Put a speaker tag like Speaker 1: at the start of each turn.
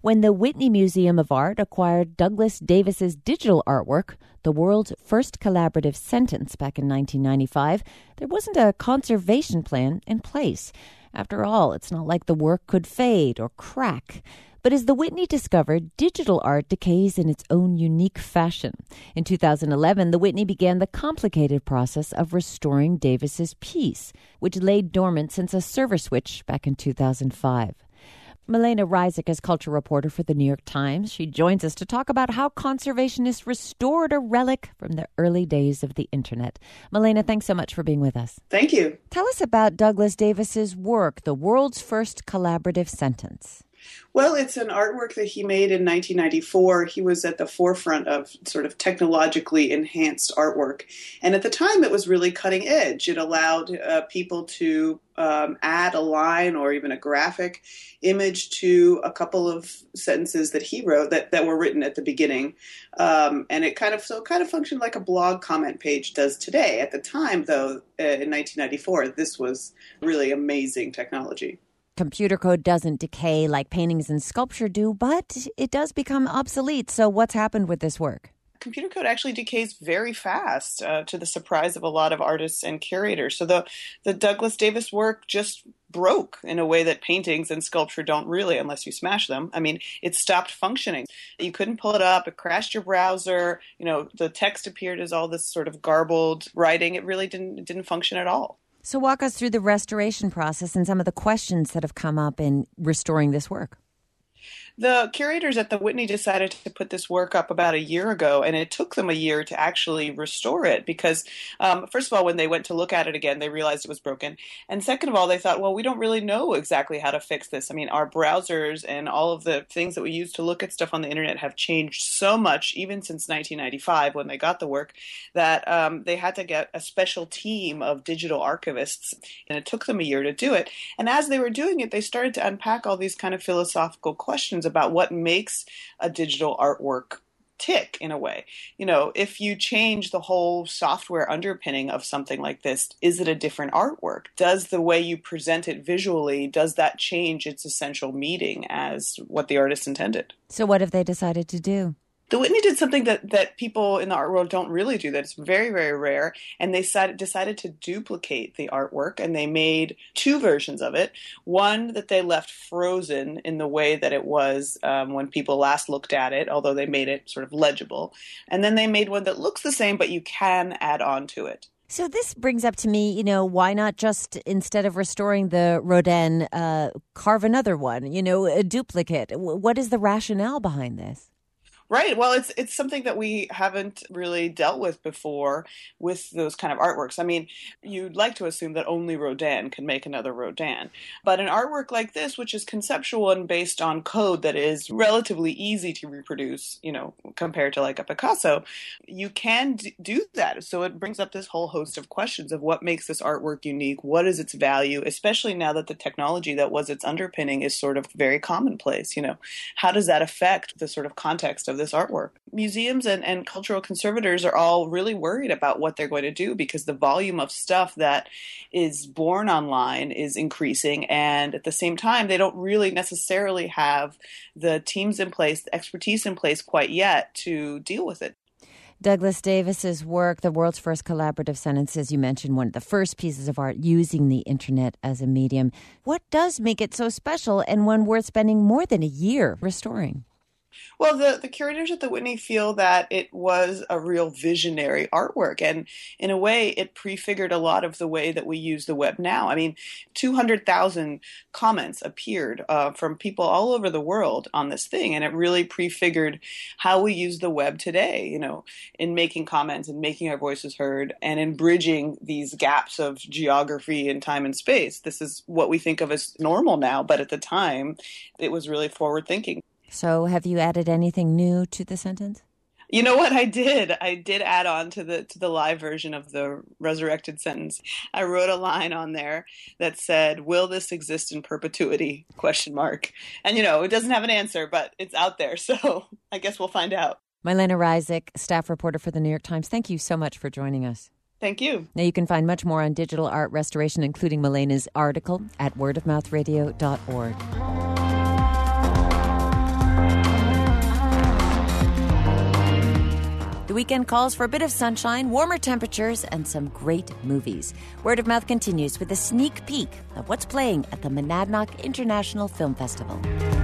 Speaker 1: When the Whitney Museum of Art acquired Douglas Davis's digital artwork, the world's first collaborative sentence, back in 1995, there wasn't a conservation plan in place. After all, it's not like the work could fade or crack. But as the Whitney discovered, digital art decays in its own unique fashion. In 2011, the Whitney began the complicated process of restoring Davis's piece, which lay dormant since a server switch back in 2005. Milena Ryzik is culture reporter for the New York Times. She joins us to talk about how conservationists restored a relic from the early days of the Internet. Milena, thanks so much for being with us.
Speaker 2: Thank you.
Speaker 1: Tell us about Douglas Davis's work, the world's first collaborative sentence.
Speaker 2: Well, it's an artwork that he made in 1994. He was at the forefront of sort of technologically enhanced artwork. And at the time, it was really cutting edge. It allowed people to add a line or even a graphic image to a couple of sentences that he wrote that were written at the beginning. And it kind of functioned like a blog comment page does today. At the time, though, in 1994, this was really amazing technology.
Speaker 1: Computer code doesn't decay like paintings and sculpture do, but it does become obsolete. So what's happened with this work?
Speaker 2: Computer code actually decays very fast, to the surprise of a lot of artists and curators. So the Douglas Davis work just broke in a way that paintings and sculpture don't really, unless you smash them. I mean, it stopped functioning. You couldn't pull it up. It crashed your browser. The text appeared as all this sort of garbled writing. It really didn't function at all.
Speaker 1: So walk us through the restoration process and some of the questions that have come up in restoring this work.
Speaker 2: The curators at the Whitney decided to put this work up about a year ago, and it took them a year to actually restore it because, first of all, when they went to look at it again, they realized it was broken. And second of all, they thought, well, we don't really know exactly how to fix this. I mean, our browsers and all of the things that we use to look at stuff on the internet have changed so much, even since 1995 when they got the work, that they had to get a special team of digital archivists, and it took them a year to do it. And as they were doing it, they started to unpack all these kind of philosophical questions about what makes a digital artwork tick in a way. If you change the whole software underpinning of something like this, is it a different artwork? Does the way you present it visually, does that change its essential meaning as what the artist intended?
Speaker 1: So what have they decided to do?
Speaker 2: The Whitney did something that people in the art world don't really do, that it's very, very rare, and they decided to duplicate the artwork, and they made two versions of it. One that they left frozen in the way that it was when people last looked at it, although they made it sort of legible. And then they made one that looks the same, but you can add on to it.
Speaker 1: So this brings up to me, why not just, instead of restoring the Rodin, carve another one, a duplicate? What is the rationale behind this?
Speaker 2: Right. Well, it's something that we haven't really dealt with before with those kind of artworks. I mean, you'd like to assume that only Rodin can make another Rodin. But an artwork like this, which is conceptual and based on code that is relatively easy to reproduce, compared to like a Picasso, you can do that. So it brings up this whole host of questions of what makes this artwork unique, what is its value, especially now that the technology that was its underpinning is sort of very commonplace. How does that affect the sort of context of this artwork? Museums and cultural conservators are all really worried about what they're going to do because the volume of stuff that is born online is increasing, and at the same time they don't really necessarily have the teams in place, the expertise in place quite yet to deal with it.
Speaker 1: Douglas Davis's work, the world's first collaborative sentence, as you mentioned, one of the first pieces of art using the internet as a medium. What does make it so special and one worth spending more than a year restoring?
Speaker 2: Well, the curators at the Whitney feel that it was a real visionary artwork, and in a way it prefigured a lot of the way that we use the web now. I mean, 200,000 comments appeared from people all over the world on this thing, and it really prefigured how we use the web today, in making comments and making our voices heard and in bridging these gaps of geography and time and space. This is what we think of as normal now, but at the time it was really forward thinking.
Speaker 1: So have you added anything new to the sentence?
Speaker 2: You know what I did? I did add on to the live version of the resurrected sentence. I wrote a line on there that said, "Will this exist in perpetuity?" ? And it doesn't have an answer, but it's out there. So I guess we'll find out.
Speaker 1: Milena Ryzik, staff reporter for the New York Times. Thank you so much for joining us.
Speaker 2: Thank you.
Speaker 1: Now you can find much more on digital art restoration, including Milena's article at wordofmouthradio.org. weekend calls for a bit of sunshine, warmer temperatures, and some great movies. Word of Mouth continues with a sneak peek of what's playing at the Monadnock International Film Festival.